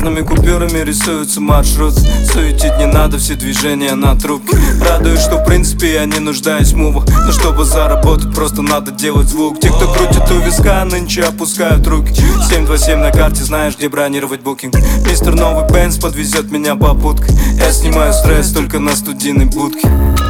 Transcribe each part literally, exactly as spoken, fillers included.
Разными купюрами рисуются маршрут. Суетить не надо, все движения на трубке. Радует, что в принципе я не нуждаюсь в мувах, но чтобы заработать, просто надо делать звук. Те, кто крутит у виска, нынче опускают руки. Семь два семь на карте, знаешь, где бронировать букинг. Мистер Новый Бенц подвезет меня попуткой. Я снимаю стресс только на студийной будке.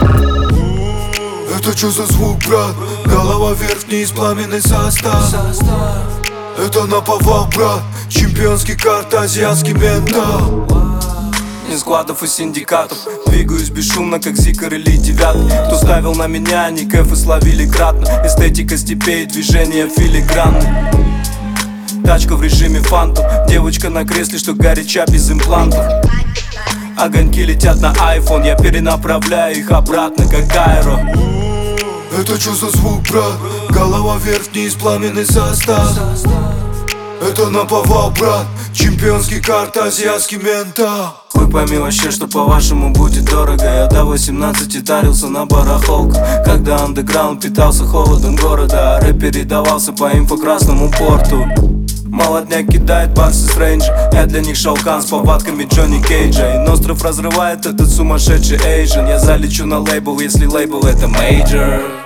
Это чё за звук, брат? Голова вверх, вниз, пламенный состав. Это наповал, брат. Чемпионский карт, азиатский ментал. Из складов и синдикатов двигаюсь бесшумно, как Зикар или Девятый. Кто ставил на меня, они кэфы словили кратно. Эстетика степей, движения филигранны. Тачка в режиме фантом. Девочка на кресле, что горяча без имплантов. Огоньки летят на айфон, я перенаправляю их обратно, как аэро. Это чё за звук, брат? Голова вверх, вниз, пламенный состав. Это наповал, брат. Чемпионский карт, азиатский ментал. Хуй пойми вообще, что по-вашему будет дорого. Я до восемнадцати тарился на барахолку, когда андеграунд питался холодом города, а рэп передавался по инфокрасному порту. Молодняк кидает барсы с рейнджа, я для них Шаукан с повадками Джонни Кейджа. И Ностров разрывает этот сумасшедший эйжен. Я залечу на лейбл, если лейбл это мейджор.